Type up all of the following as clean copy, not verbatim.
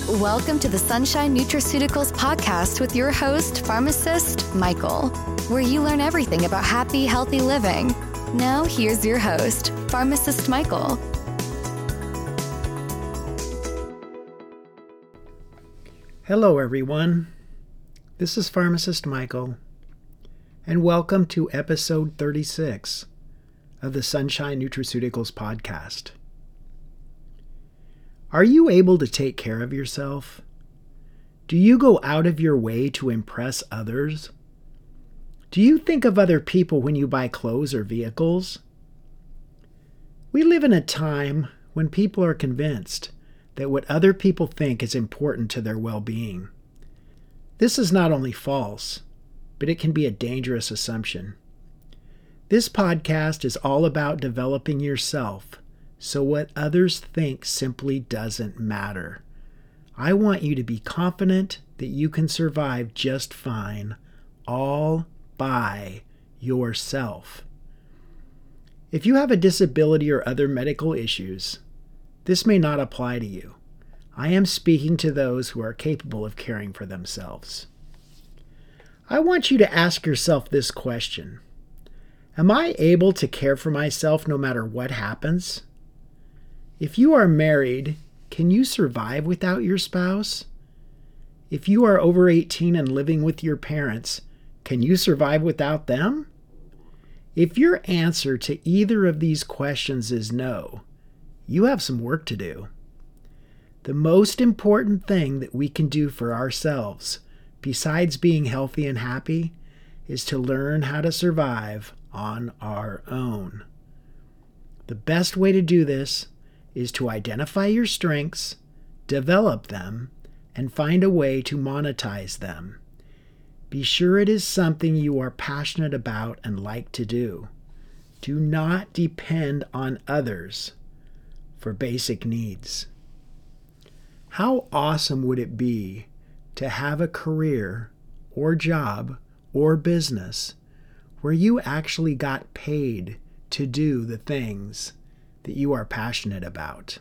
Welcome to the Sunshine Nutraceuticals podcast with your host, pharmacist Michael, where you learn everything about happy, healthy living. Now, here's your host, pharmacist Michael. Hello, everyone. This is pharmacist Michael, and welcome to episode 36 of the Sunshine Nutraceuticals podcast. Are you able to take care of yourself? Do you go out of your way to impress others? Do you think of other people when you buy clothes or vehicles? We live in a time when people are convinced that what other people think is important to their well-being. This is not only false, but it can be a dangerous assumption. This podcast is all about developing yourself, so what others think simply doesn't matter. I want you to be confident that you can survive just fine, all by yourself. If you have a disability or other medical issues, this may not apply to you. I am speaking to those who are capable of caring for themselves. I want you to ask yourself this question: am I able to care for myself no matter what happens? If you are married, can you survive without your spouse? If you are over 18 and living with your parents, can you survive without them? If your answer to either of these questions is no, you have some work to do. The most important thing that we can do for ourselves, besides being healthy and happy, is to learn how to survive on our own. The best way to do this is to identify your strengths, develop them, and find a way to monetize them. Be sure it is something you are passionate about and like to do. Do not depend on others for basic needs. How awesome would it be to have a career or job or business where you actually got paid to do the things that you are passionate about?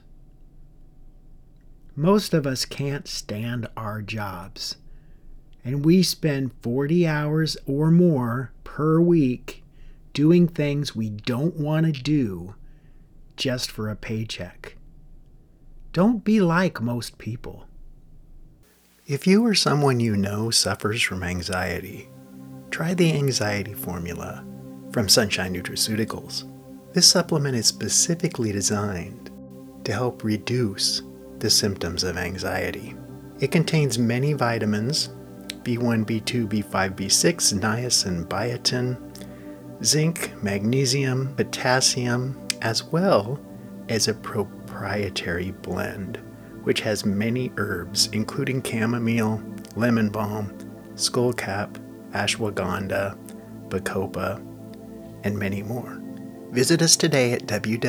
Most of us can't stand our jobs, and we spend 40 hours or more per week doing things we don't want to do just for a paycheck. Don't be like most people. If you or someone you know suffers from anxiety, try the Anxiety Formula from Sunshine Nutraceuticals. This supplement is specifically designed to help reduce the symptoms of anxiety. It contains many vitamins, B1, B2, B5, B6, niacin, biotin, zinc, magnesium, potassium, as well as a proprietary blend, which has many herbs, including chamomile, lemon balm, skullcap, ashwagandha, bacopa, and many more. Visit us today at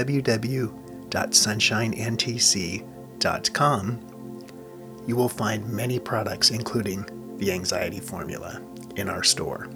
www.sunshinentc.com. You will find many products, including the Anxiety Formula, in our store.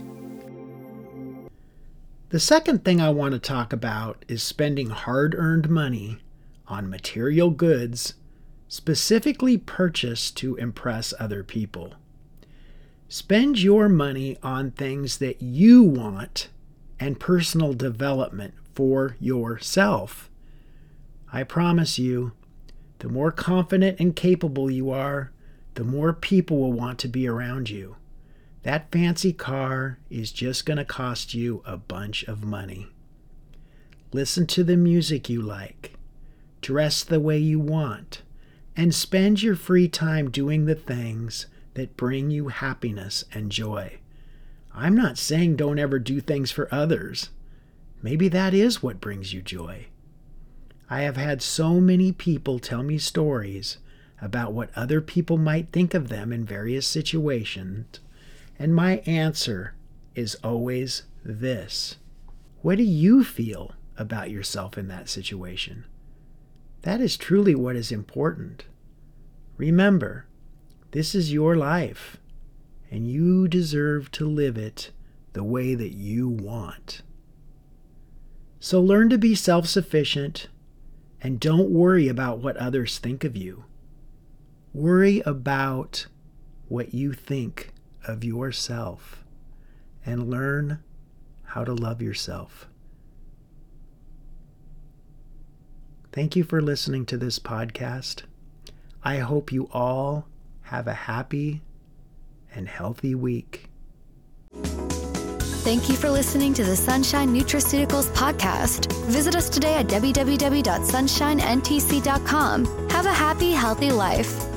The second thing I want to talk about is spending hard-earned money on material goods specifically purchased to impress other people. Spend your money on things that you want and personal development for yourself. I promise you, the more confident and capable you are, the more people will want to be around you. That fancy car is just going to cost you a bunch of money. Listen to the music you like, dress the way you want, and spend your free time doing the things that bring you happiness and joy. I'm not saying don't ever do things for others. Maybe that is what brings you joy. I have had so many people tell me stories about what other people might think of them in various situations, and my answer is always this: what do you feel about yourself in that situation? That is truly what is important. Remember, this is your life, and you deserve to live it the way that you want. So learn to be self-sufficient and don't worry about what others think of you. Worry about what you think of yourself and learn how to love yourself. Thank you for listening to this podcast. I hope you all have a happy and healthy week. Thank you for listening to the Sunshine Nutraceuticals podcast. Visit us today at www.sunshinentc.com. Have a happy, healthy life.